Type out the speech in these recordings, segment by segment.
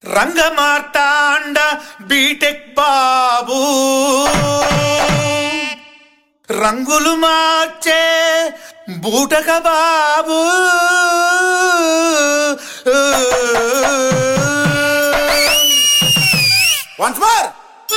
Rangamarthanda BTech బాబు రంగులు మార్చే బూటక బాబు వన్స్ మోర్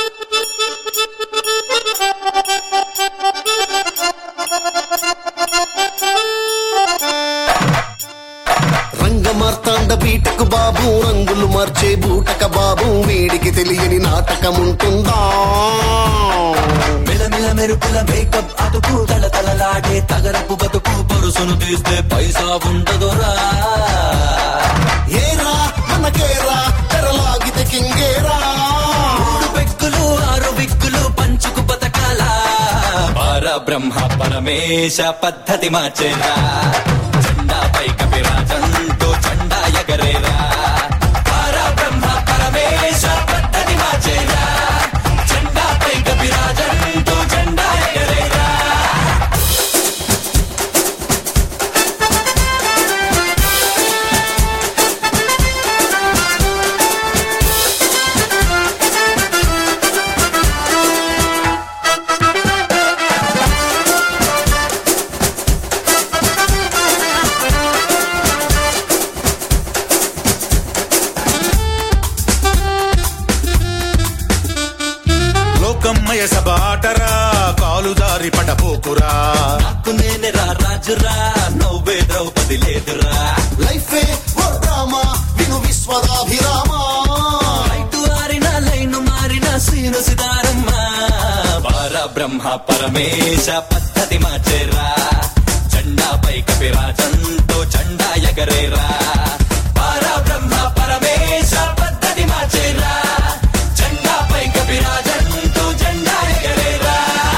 రంగమార్తాండ బీటకు బాబు రంగులు మార్చే బూటక బాబు వీడికి తెలియని నాటకముంటుందా మిలమిల మెరుపుల మేకప్ అతుకు తలతలలాడే తగరపు బతుకు పరుసును తీస్తే పైసా ఉండదురా ఏరా మనకేరా తెరలాగితే కింగేరా 3 పెక్కులు 6 విక్కులు పంచుకు బతకాల పరబ్రహ్మ పరమేశ పద్ధతి మార్చేరా జెండాపై కపిరాజంతో జెండా ఎగరేరా పరబ్రహ్మ పరమేశ పద్ధతి మార్చేరా జెండాపై కపిరాజంతో జెండా ఎగరేరా లోకమ్మయ సబాటరా కాలు జారి పడపోకురా నాకు నేనేరా రాజురా నవ్వే ద్రౌపది లేదురా లైఫే ఓ డ్రామా విను విశ్వదాభిరామా లైటు ఆరిన లైను మారిన సీను సితారమ్మ పరబ్రహ్మ పరమేశ పద్ధతి మార్చేరా జెండాపై కపిరాజంతో జెండా ఎగరేరా పరబ్రహ్మ పరమేశ పద్ధతి మార్చేరా జెండాపై కపిరాజంతో జెండా ఎగరేరా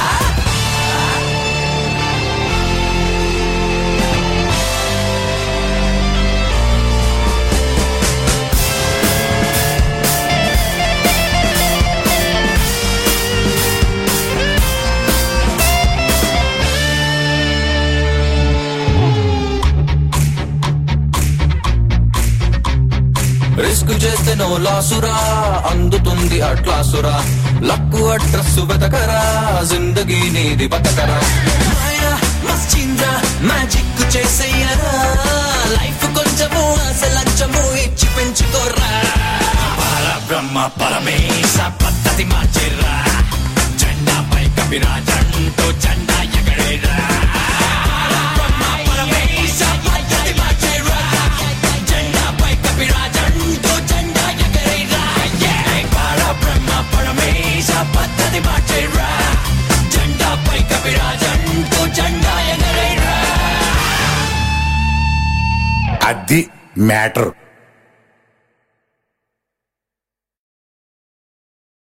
రిస్క్ చేస్తే నో లాసురా అందుతుంది అట్లాసురా లక్కు అడ్రస్ వెతకరా జిందగీ నీది బతకరా మాయా మస్చింద్ర మ్యాజిక్ చేసేయరా లైఫ్ కొంచెము అసలంచము ఇచ్చి పెంచుకోరా పరబ్రహ్మ పరమేశ పద్ధతి మార్చేరా జెండాపై కపిరాజంతో జెండా ఎగరేరా పరబ్రహ్మ పరమేశ పద్ధతి మార్చేరా జెండాపై కపిరాజంతో జెండా ఎగరేరా పరబ్రహ్మ పరమేశ పద్ధతి మార్చేరా జెండాపై కపిరాజంతో జెండా ఎగరేరా అది మ్యాటర్.